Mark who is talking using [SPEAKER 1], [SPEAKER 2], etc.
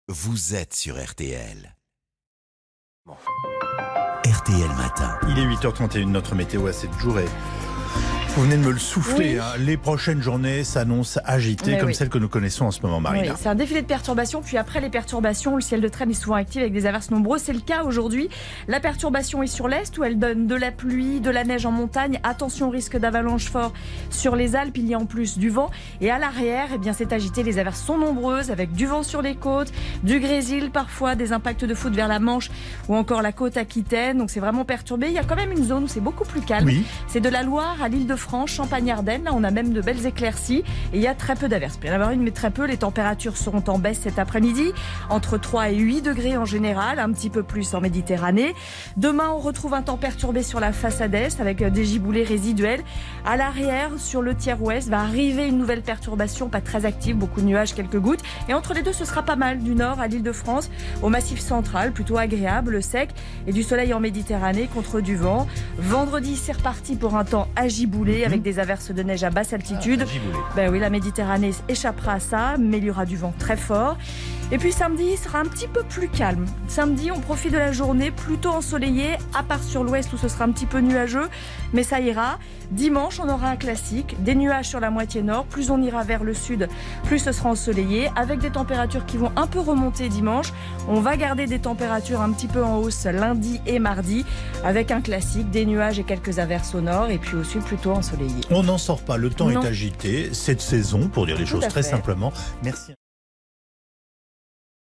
[SPEAKER 1] Vous êtes sur RTL. Bon. RTL Matin.
[SPEAKER 2] Il est 8h31, notre météo à 7 jours et vous venez de me le souffler.
[SPEAKER 3] Oui.
[SPEAKER 2] Hein. Les prochaines journées s'annoncent agitées comme celles que nous connaissons en ce moment, Marina.
[SPEAKER 3] Oui, c'est un défilé de perturbations, puis après les perturbations, le ciel de traîne est souvent actif avec des averses nombreuses. C'est le cas aujourd'hui. La perturbation est sur l'est où elle donne de la pluie, de la neige en montagne. Attention au risque d'avalanche fort sur les Alpes. Il y a en plus du vent. Et à l'arrière, eh bien, c'est agité. Les averses sont nombreuses avec du vent sur les côtes, du grésil parfois, des impacts de foudre vers la Manche ou encore la côte aquitaine. Donc c'est vraiment perturbé. Il y a quand même une zone où c'est beaucoup plus calme. Oui. C'est de la Loire à l'Île-de-France, Champagne-Ardenne. Là, on a même de belles éclaircies et il y a très peu d'averses. Il y en avoir une, mais très peu. Les températures seront en baisse cet après-midi, entre 3 et 8 degrés en général, un petit peu plus en Méditerranée. Demain, on retrouve un temps perturbé sur la façade est avec des giboulées résiduelles. À l'arrière, sur le tiers ouest, va arriver une nouvelle perturbation, pas très active, beaucoup de nuages, quelques gouttes. Et entre les deux, ce sera pas mal. Du nord à l'Île-de-France, au Massif central, plutôt agréable, sec, et du soleil en Méditerranée contre du vent. Vendredi, c'est reparti pour un temps à gibouler avec des averses de neige à basse altitude. Ben oui, la Méditerranée échappera à ça, mais il y aura du vent très fort. Et puis samedi, il sera un petit peu plus calme. Samedi, on profite de la journée plutôt ensoleillée, à part sur l'ouest où ce sera un petit peu nuageux, mais ça ira. Dimanche, on aura un classique, des nuages sur la moitié nord. Plus on ira vers le sud, plus ce sera ensoleillé, avec des températures qui vont un peu remonter dimanche. On va garder des températures un petit peu en hausse lundi et mardi, avec un classique, des nuages et quelques averses au nord, et puis au sud plutôt ensoleillé.
[SPEAKER 2] On n'en sort pas, le temps est agité, cette saison, pour dire les choses très simplement. Merci.